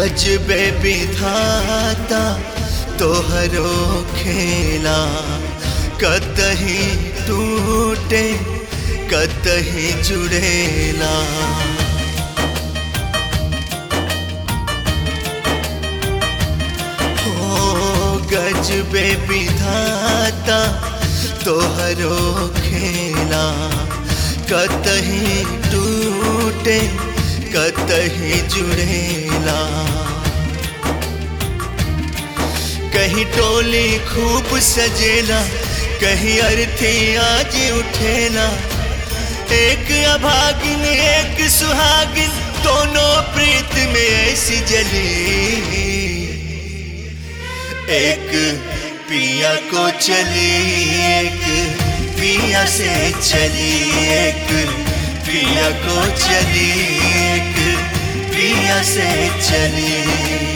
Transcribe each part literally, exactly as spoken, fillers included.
गजबे विधाता तोहरो खेला, कतही टूटे कतही जुड़ेला। हो गजबे विधाता तोहरो खेला, कतही टूटे कतही जुड़ेला। कहीं टोली खूब सजेला, कहीं अर्थी आज उठेला। एक अभागिन एक सुहागिन दोनों प्रीत में ऐसी जली। एक पिया को चली एक पिया से चली, एक पिया को चली एक पिया से चली।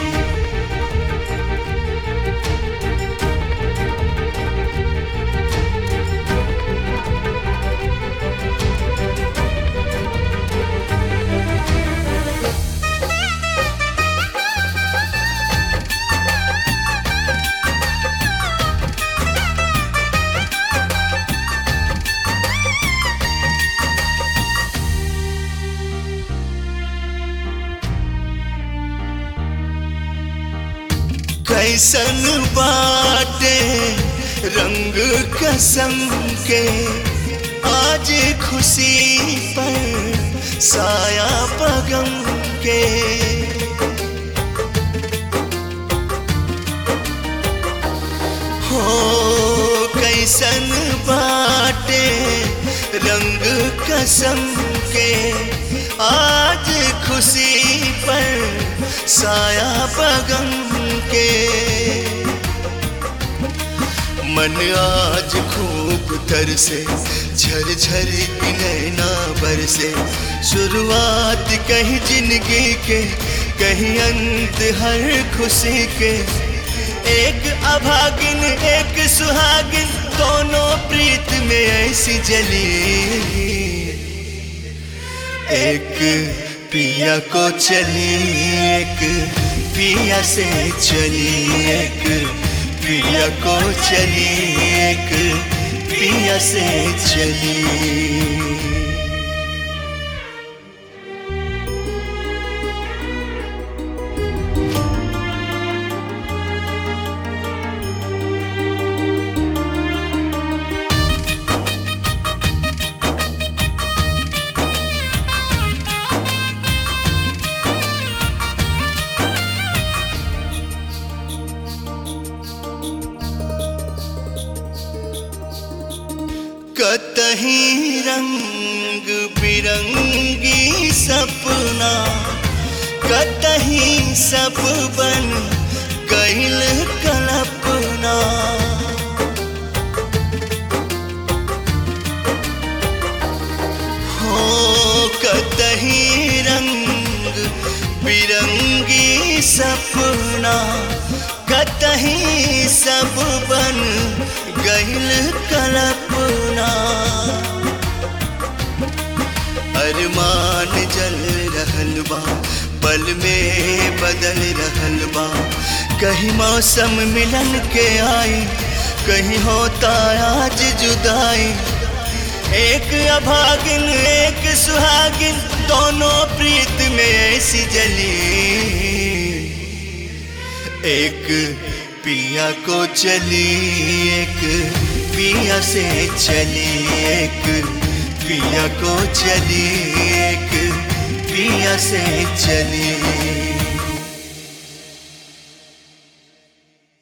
कैसन बाटे रंग कसम के, आज खुशी पर साया पगम के। हो कैसन बाटे रंग कसम के, आज खुशी पर साया पगम के। मन आज खूब तरसे झरझर नैना बरसे। शुरुआत कहीं जिंदगी के कहीं अंत हर खुशी के। एक अभागिन एक सुहागिन दोनों प्रीत में ऐसी जली। एक पिया को चली एक पिया से चली, एक पिया को चली एक पिया से चली। कतही रंग बिरंगी सपना, कतही सब बन गइल कल्पना। हो कतही रंग बिरंगी सपना, कतही सब बन गइल कल्पना। अरमान जल रहल बा पल में बदल रहल बा। कहीं मौसम मिलन के आई, कहीं होता आज जुदाई। एक अभागिन एक सुहागिन दोनों प्रीत में ऐसी जली। एक पिया को चली एक पिया से चली, एक पिया को चली एक पिया से चली।